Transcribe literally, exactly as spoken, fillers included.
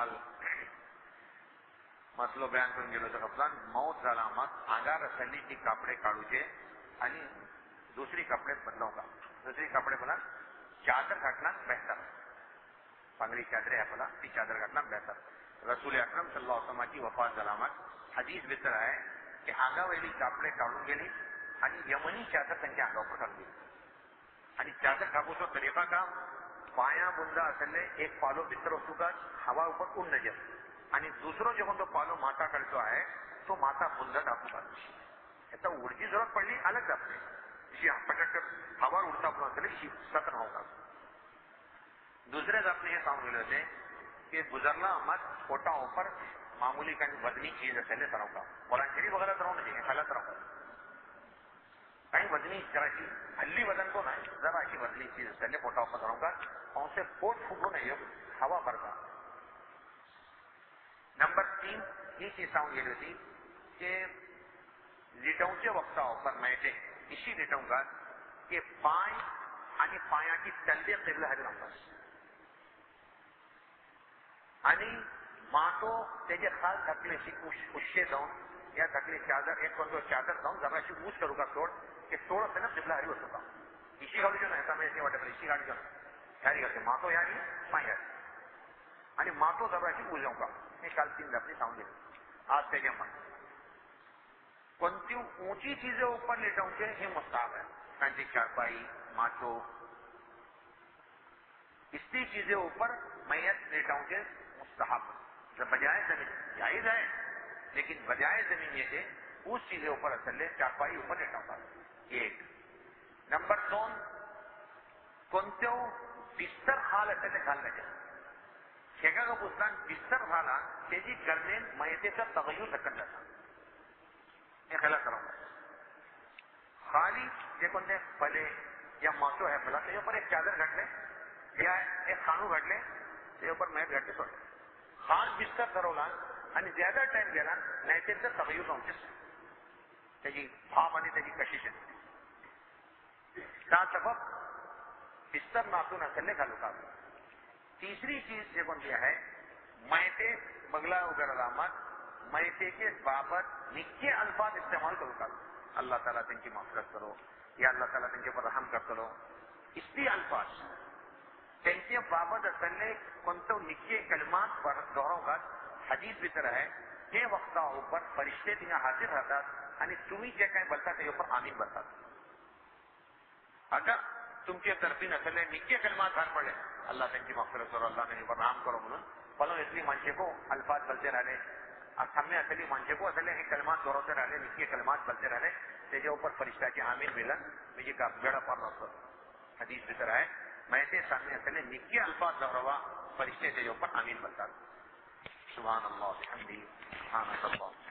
काल मसलो बयान करून गेलो होतो कपलान मौत झाला मग आंगार असली ती कापडे काढूचे आणि दुसरी कपडे बदलाव का दुसरी कपडे बोला चादर घाटना बेहतर पांगड़ी चादर है बोला ती चादर घाटना बेहतर रसूल अकरम सल्लल्लाहु अलैहि वसल्लम की वफात झालामत हदीस भितर आहे की आंगावेली कापडे काढून गेली आणि यमनी चादर त्यांच्या अंगावर घालून गेली आणि चादर ढाकूचो तरीका का पाया बुंदा असले एक पालो भितर वस्तू का हवा ऊपर उड़ न जाए आणि दुसरो जो तो पालो माता करतो आहे तो माता बुंदा ढाकू का आता उडची जरूरत पडली अलग जाते इसी पटक हवा उड़ता पण असेल इसी सतन होगा दूसरे आपने ये सांग मिले थे कि गुजरना मत छोटा ऊपर मामूली कहीं वजनी चीज असेल तरह का वॉलंटियरी वगैरह तरह नहीं है गलत रहो कहीं वजनी जराशी हल्ली वजन को नहीं जरा ऐसी वजनी चीज असेल मोटा ऊपर तरह का और उसे पोट फूको नहीं हो हवा भरता नंबर तीन ही चीज सांग गेली होती कि लिटवच्या वक्तावर माहिती इशी लिटवूंगा कि पाय आणि पायाची तलवे किबला हरी नंबर आणि मातो त्याचे खाल थकलेशी उशे जाऊन या थकली चादर एक कोणतो चादर जाऊन जराशी ऊस करू का सोड की सोड असते ना किबला हरी होतो का इशी घालू जो नाही समय वाटत इशी गाडी घेऊन ह्यारी घालते मातो ह्यारी पाय ह्यारी आणि मातो जराशी ऊस जाऊ का हे काल तीन आपली सांगून गेली आज त्याच्या मन कोणती ऊंची चीजें ऊपर लेटाऊंचे हे मुस्ताहब है कांची चारपाई माचो इसी चीजें ऊपर मैयत लेटाऊंचे मुस्ताहब जब बजाय जमीन जायज है लेकिन बजाय जमीन ये थे उस चीजें ऊपर असले चारपाई ऊपर लेटाऊंगा एक नंबर दोन कोणत्या बिस्तर खाल असले खाल नाही शेका का पुस्तक बिस्तर झाला त्याची करणे मयतेचा तगयू सकत जाता हे खला करूंगा खाली जे कोणते फले या मासो है फला त्याच्या ऊपर एक चादर घटले या एक खाणू घटले त्याच्या ऊपर मैत घटले सोडले खास बिस्तर ठरवला आणि ज्यादा टाइम गेला नैतेचं तगयू जाऊनच त्याची भाप आणि त्याची कशिश त्या सबब बिस्तर नातून असले घालू का तीसरी चीज जे कोणती आहे मैते बगला वगैरह रामत मैते के बाबत निक्के अल्फाज इस्तेमाल करू का अल्लाह ताला त्यांची माफरत करो या अल्लाह ताला त्यांच्या पर रहम करतो इसी अल्फाज त्यांच्या बाबत असले कोणतं निक्के कलमात दोहरावगा हदीस भीतर आहे हे वक्ता ऊपर फरिश्ते तिने हाजिर राहतात आणि तुम्ही जे काही बोलता ते ऊपर आमीन बोलतात अगर तुमच्या तर्फी नसले निक्के कलमात हार पडले अल्लाह त्यांची माफरत करो अल्लाह त्यांच्या पर रहम करो म्हणून फलो इसलिए मानसे को अल्फाज बोलते रहे सामने असली मानसे को असले हे कलमात दोहरावते राहिले निक्के कलमात बोलते राहिले त्याच्या ऊपर फरिश्ताची आमीन मिलन म्हणजे का बेड़ा पार नसतो हदीस भीतर आहे मैसे सामने असले निक्के अल्फाज दोहरावा फरिश्ते त्याच्या ऊपर आमीन बोलतात सुभान अल्लाह बिहम्दिही सुभान अल्लाह